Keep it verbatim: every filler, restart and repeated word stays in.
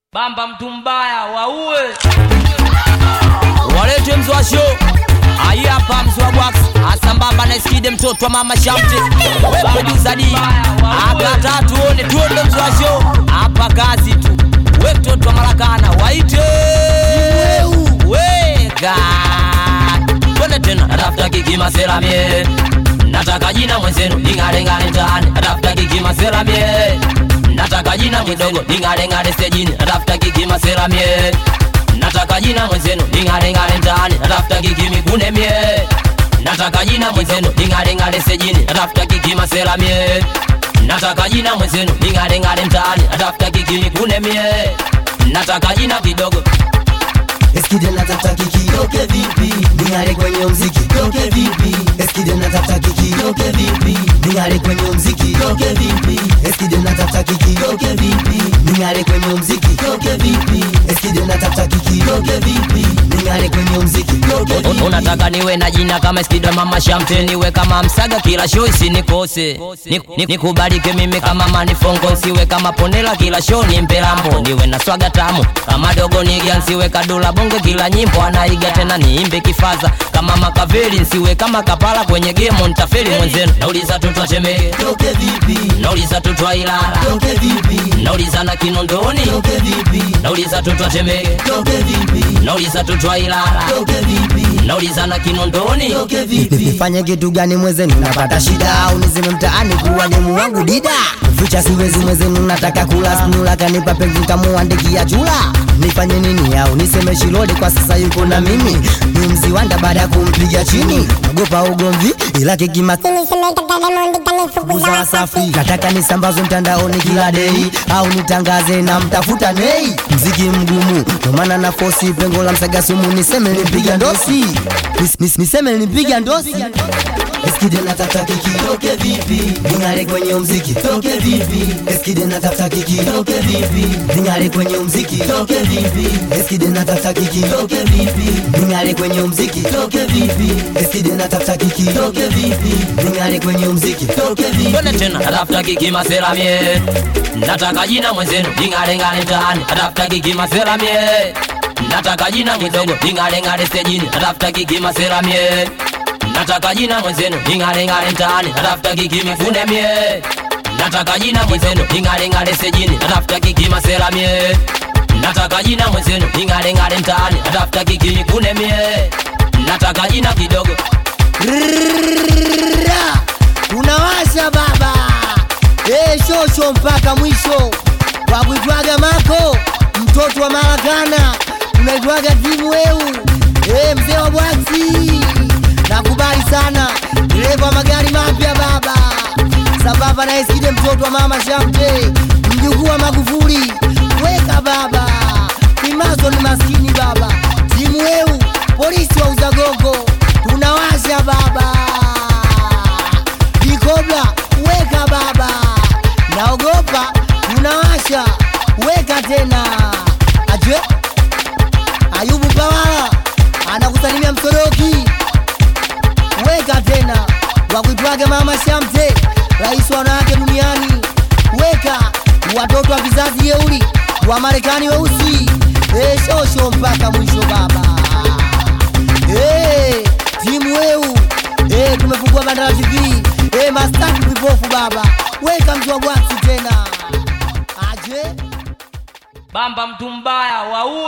Bamba mtu mbaya waue. Walete mzwa show. Ayi hapa mzwa box. Asambamba na skide mtoto wa mama Shamte. Wewe producer D. Akata tuone tuone mzwa show. Hapa kazi tu. Wewe mtoto wa Marakana waite. Weka. Twende tena natafuta kiki masela mie. Nataka jina mwenzenu ningale ngale ndani. Natafuta kiki masela mie. Nataka jina kidogo ningale ngale stejini. Natafuta kiki masela mie. Nataka jina mwenzenu ningale ngale ndani. Natafuta kiki mikune mie. Nataka jina mwenzenu ningale ngale stejini. Natafuta kiki masela mie. Nataka jina mwenzenu ningale ngale ndani. Natafuta kiki mikune mie. Nataka jina kidogo. Eskide natafuta kiki yoke vipi ningale kwenye muziki yoke vipi. Eskide natafuta kiki yoke vipi ningale kwenye muziki yoke vipi. Eskide natafuta kiki yoke vipi ningale kwenye muziki yoke vipi. Eskide natafuta kiki yoke vipi ningale kwenye muziki yoke vipi. Unataka niwe na jina kama Skida mama Shamte, niwe kama Msaga kila show isinikose. Nikubalike mimi kama Manifongo, siwe kama Ponela kila show ni mpelambo. Niwe na swaga tamu kama dogo nigia, nsiwe kadula bonge kila nyimbo anaiga, tena niimbe kifaza kama Makaveli, nsiwe kama Kapala kwenye game nitafeli mwenzenu. Nauliza tutwa Temeke yoke vipi, nauliza tutwa Ilala yoke vipi, nauliza na Kinondoni yoke vipi, nauliza tutwa Temeke yoke vipi, nauliza tutwa Ilala yoke vipi, nauliza na Kinondoni yoke vipi. Nifanye kitu gani mwenzenu napata shida, unizime mtaani kuwa demu wangu dida. Ficha siwezi mwenzenu nataka kula snula, kanipa penzi kamuandikia chula. Nifanye nini au niseme Shilole kwa sasa yuko na mimi, ni mziwanda baada kumpiga chini. Nagopa ugomvi ila kiki masini semeka Diamond kanifukuza safi. Nataka nisambaze mtandaoni kila day au nitangaze na mtafuta nei. Mziki mgumu kwa maana na force pengo la Msaga sumu, niseme nipiga ndosi nis, nis, niseme nipiga ndosi. Eskide natafuta kiki yoke vipi ningale kwenye muziki yoke vipi. Eskide natafuta kiki yoke vipi ningale kwenye muziki yoke vipi. Eskide natafuta kiki yoke vipi ningale kwenye muziki yoke vipi. Eskide natafuta kiki yoke vipi ningale kwenye muziki yoke vipi. Twende tena natafuta kiki masela mie. Nataka jina mwenzenu ningale ngale ndani. Natafuta kiki masela mie. Nataka jina kidogo ningale ngale stejini. Natafuta kiki masela mie. Nataka jina mwenzenu ningale ngale ndani. Natafuta kiki mikune mie. Nataka jina mwenzenu ningale ngale stejini. Natafuta kiki masela mie. Nataka jina mwenzenu ningale ngale ndani. Natafuta kiki mikune mie. Nataka jina kidogo. Unawasha baba eh, shosho mpaka mwisho. Wakuitwaga Mako mtoto wa Marakana, unaitwaga timu weu eh, mzee wa bwaksi. Nakubali sana dereva wa magari mapya baba, sambamba na Eskide mtoto wa mama Shamte, mjukuu wa Magufuli. Weka baba, Kimazo ni maskini baba, timu weu polisi wa Uzagogo. Tunawasha baba Dikobla, weka baba, naogopa. Tunawasha, weka tena. Aje Ayubu Pawala anakusalimia Msoroki, weka tena. Wakuitwaga mama Shamte, rais wa wanawake duniani. Weka watoto wa vizazi yeuli wa Marekani weusi eh, shosho mpaka mwisho baba eh, timu weu eh, tumefungua Bandara T V eh, mastaki vipofu baba. Weka mtu wa bwaksi tena. Aje Bamba mtu mbaya waue.